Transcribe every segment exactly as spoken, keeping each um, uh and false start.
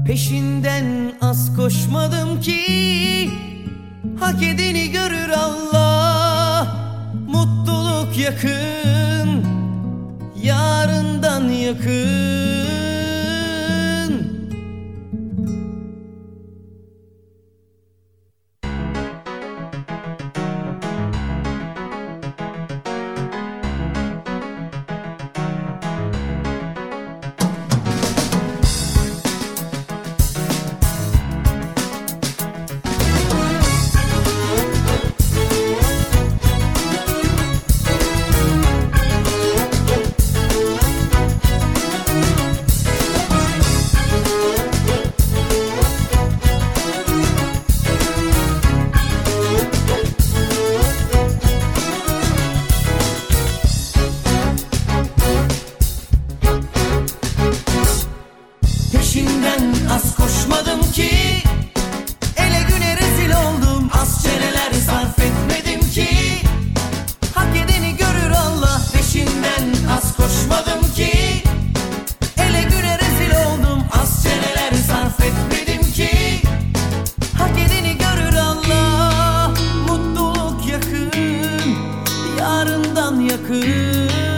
Peşinden az koşmadım ki hak edeni görür Allah. Mutluluk yakın, yarından yakın. Peşinden az koşmadım ki ele güne rezil oldum. Az çeneler sarf etmedim ki hak edeni görür Allah. Peşinden az koşmadım ki ele güne rezil oldum. Az çeneler sarf etmedim ki hak edeni görür Allah. Mutluluk yakın, yarından yakın.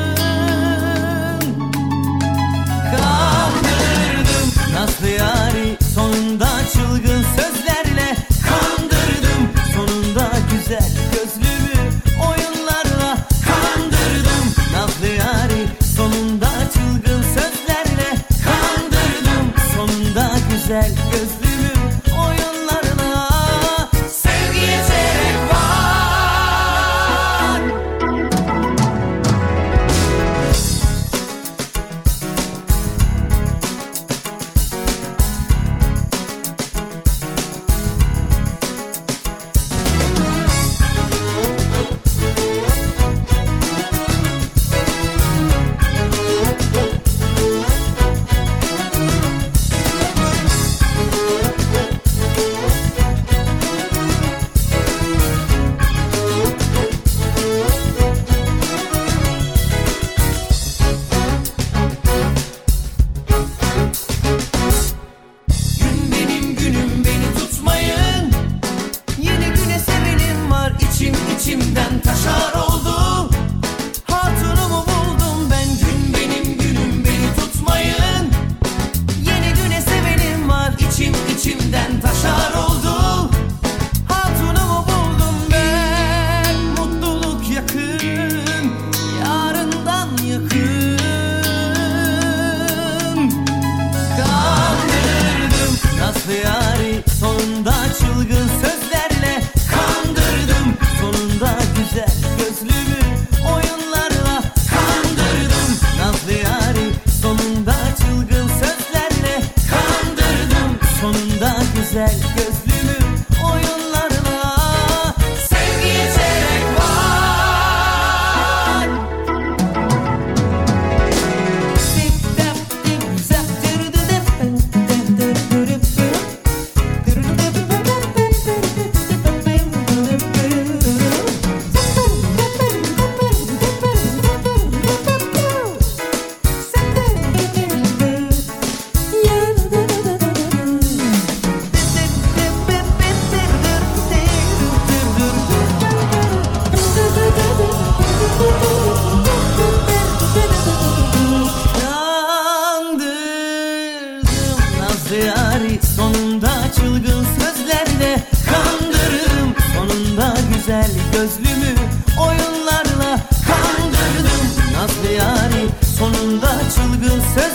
Nazlı yâri sonunda çılgın sözlerle kandırdım. Sonunda güzel gözlümü oyunlarla kandırdım. Nazlı yâri sonunda çılgın sözlerle kandırdım. Sonunda güzel gözlümü oyunlarla. Sevgiye çeyrek var. İçimden taşar oldu, hatunumu buldum ben. Gün benim günüm, beni tutmayın. Yeni güne sevenim var. İçim içimden taşar oldu, hatunumu buldum ben. Mutluluk yakın, yarından yakın. Kandırdım nazlı yâri sonunda çılgın sözlerle kandırdım. Sonunda güzel gözlümü oyunlarla kandırdım. Nazlı yâri sonunda çılgın sözlerle kandırdım. Sonunda güzel gözlümü oyunlarla. Sevgiye çeyrek var. Yâri sonunda çılgın sözlerle kandırdım. Sonunda güzel gözlümü oyunlarla kandırdım. Nazlı yâri sonunda çılgın söz